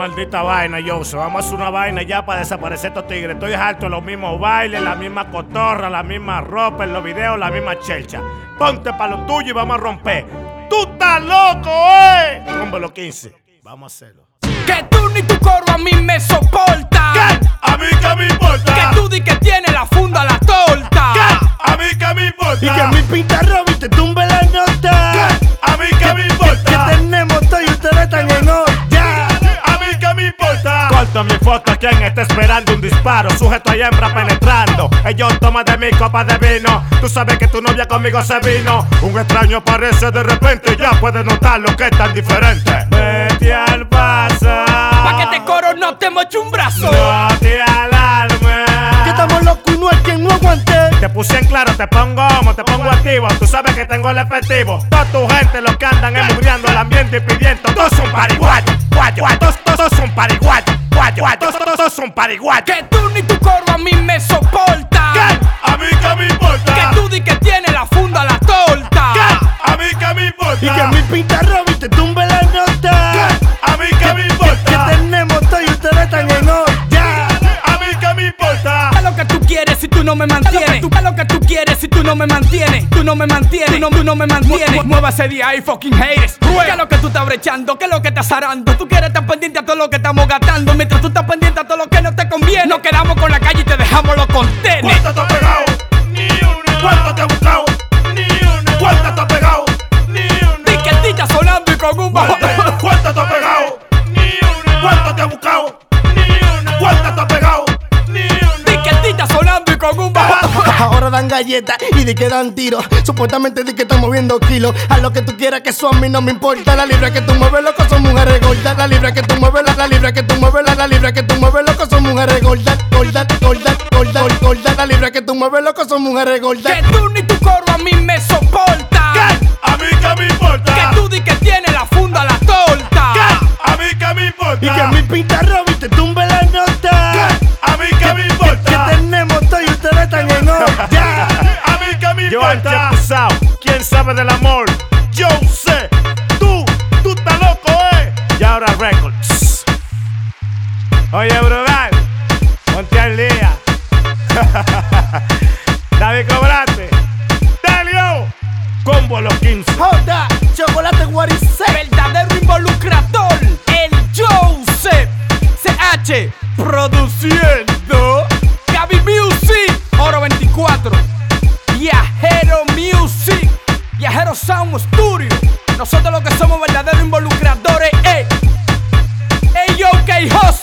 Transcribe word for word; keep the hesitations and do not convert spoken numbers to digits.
maldita vaina, Jose. Vamos a hacer una vaina ya para desaparecer estos tigres. Estoy harto de los mismos bailes, la misma cotorra, la misma ropa en los videos, la misma chelcha. Ponte para lo tuyo y vamos a romper. ¡Tú estás loco, eh! Número quince. Vamos a hacerlo. Que tú ni tu coro a mí me soporta. ¿Qué? ¿A mí qué me importa? Que tú di que tiene la funda la torta. ¿Qué? ¿A mí qué me importa? Y que a mí pinta Robin te tumbe la nota. ¿Qué? ¿A mí qué me importa? Que tenemos todo y ustedes están en olla. ¿A mí qué me importa? Corto mi foto, quien está esperando un disparo. Sujeto y hembra penetrando. Ellos toman de mi copa de vino. Tú sabes que tu novia conmigo se vino. Un extraño aparece de repente. Ya puedes notar lo que es tan diferente. Vete al paso. Pa' que te coro no te moche un brazo. No te alarmes. Que estamos locos y no hay quien no aguante. Te puse en claro, te pongo homo, te pongo activo. Tú sabes que tengo el efectivo. Toda tu gente los que andan emugriando el ambiente y pidiendo. Todos son pariguayos, guayos, todos, todos son pariguayos, guayos, todos, todos son pariguayos. Que tú ni tu coro a mí me soporta. ¿Qué? ¿A mí qué me importa? Que tú di que tiene la funda la torta. ¿Qué? ¿A mí qué me importa? Y que a mí pinta Robin te tumbe la nota. ¿Qué? ¿A mí qué me importa? Que tenemos todo y ustedes están en olla. ¿A mí qué me importa? ¿Qué es lo que tú quieres si tú no me mantienes? ¿Qué es lo que tú quieres si tú no me mantienes? Tú no me mantienes, tú no, tú no me mantienes. Mueva ese día ahí, fucking haters. ¿Qué es lo que tú estás brechando? ¿Qué es lo que estás arando? Tú quieres estar pendiente a todo lo que estamos gastando. Mientras tú estás pendiente a todo lo que no te conviene. Nos quedamos con la calle y te dejamos los contenes. ¿Cuánto te has pegado? Ni uno. ¿Cuánto te has buscado? Ni uno. ¿Cuánto te has pegado? Ni uno. Tiquetilla sonando y con un bajo. ¿Cuánto te has pegado? Ni uno. ¿Cuánto te has buscado? Ni uno. ¿Cuánto te has pegado? Ni uno. Tiquetilla sonando y con un bajo. Ahora dan galletas y di que dan tiros. Supuestamente di que están moviendo kilos. A lo que tú quieras, que eso a mí no me importa. La libra que tú mueves, loco, son mujeres gordas. La libra que tú mueves, la, la libra que tú mueves, la, la libra que tú mueves, loco, son mujeres gordas. Gordas, gordas, gordas, gordas. La libra que tú mueves, loco, son mujeres gordas. Que tú ni tu coro a mí me soporta. ¿Qué? ¿A mí qué me importa? Que tú di que tiene la funda la torta. ¿Qué? ¿A mí qué me importa? Y que a mí pinta Robin te tumbe la nota. ¿Qué? ¿A mí qué me Que importa? tenemos todo y ustedes están en olla. ¿A mí qué me importa? ¿Quién sabe del amor? Yo sé. Tú, tú estás loco, eh. Y ahora Records. Oye, Brugal, ponte al día. David Cobrante, Delio, Combo los quince. Joda, chocolate guaricé. Verdadero involucrador, el Joseph C H produciendo Gaby Music, Oro veinticuatro, Viajero Music, Viajero Sound Studio. Nosotros los que somos verdaderos involucradores, eh. Ey, yo, K-Hustle.